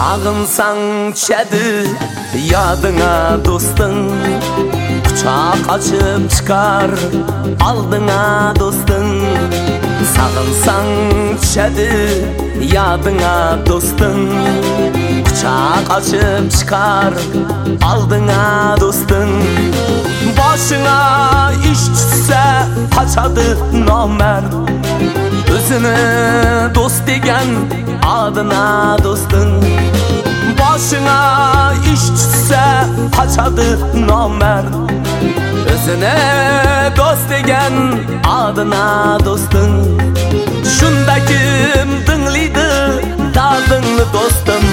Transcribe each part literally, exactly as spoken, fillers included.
Sağınsan çedi yadına dostun, kucak açıp çıkar aldına dostun. Sağınsan çedi yadına dostun, kucak açıp çıkar aldına dostun. Başına iş düşse kaçadı namert, özünü dost degen adına dostun. Başına iş düşse kaçadı namert, özüne dost degen adına dostun. Şunda kim dinliydi dadınlı dostum,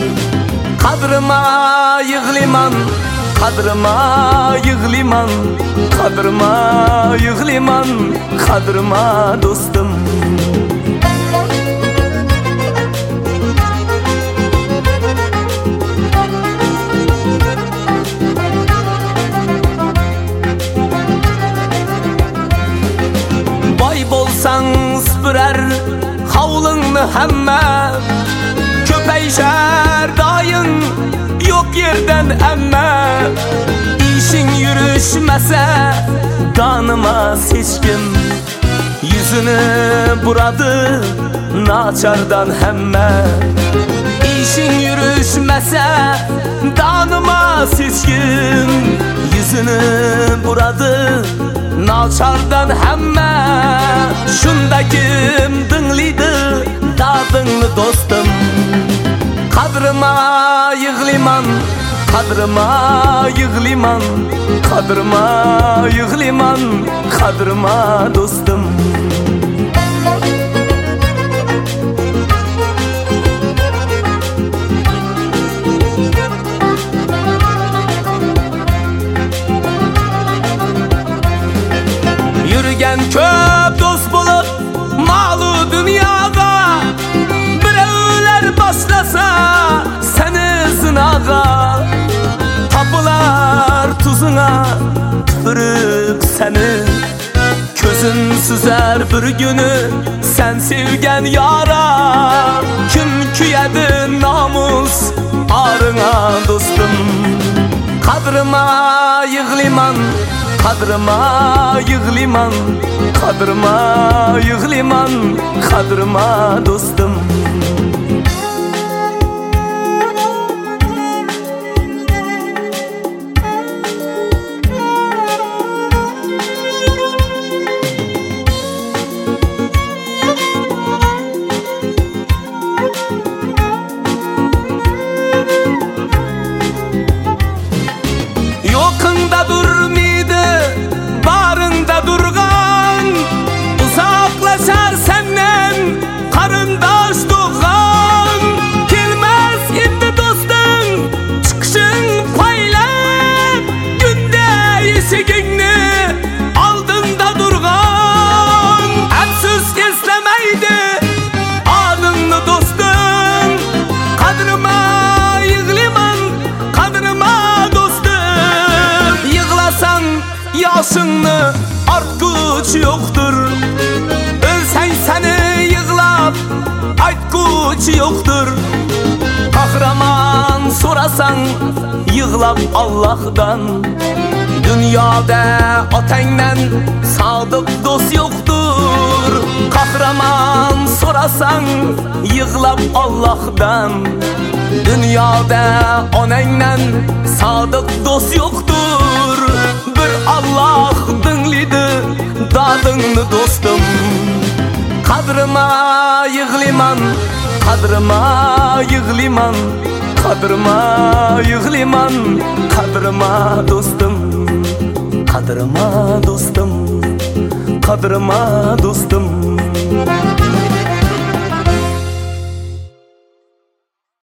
kadrıma yığliman, kadrıma yığliman, kadrıma yığliman, kadrıma dostum. Bay bolsan süpürer havlını hemme, köpeyşer dayın yok yerden emme. İşin yürüşmese tanımaz hiç kim, yüzünü buradı naçardan hemme. İşin yürüşmese tanımaz hiç kim, yüzünü buradı naçardan hemme. Şunda kim dinliydi dadınlı dostum, kadrıma yığliman, kadrıma yığliman, kadrıma yığliman, kadrıma dostum. Yürügen köp dost bulup malı dünyada, bireyler başlasa seni sınağa. Tapılar tuzuna tüpürüp seni, közün süzer bir günü sen sevgen yara. Kim küyedi namus arına dostum, kadrıma yığliman, kadrıma yığliman, kadrıma yığliman, kadrıma dostum. Yokunda durmaydı, barında durgan, uzaklaşar senden karındaş doğan. Gelmez indi dostun çıkışın payla, günde yeşigini aldında durgan. Hepsiz izlemeydi adını dostun, kadrıma yığliman, kadrıma dostum. Yığlasan yaşını artkuç yoktur, ölsen seni yığlap aytkuç yoktur. Kahraman sorasan yığlap Allah'tan, dünyada otenden sadık dost yoktur. Kahraman sorasan yığlap Allah'tan, dünyada onayla sadık dost yoktur. Bir Allah dinliydi dadınlı dostum, kadrıma yığliman, kadrıma yığliman, kadrıma yığliman, kadrıma dostum, kadrıma dostum, kadrıma dostum.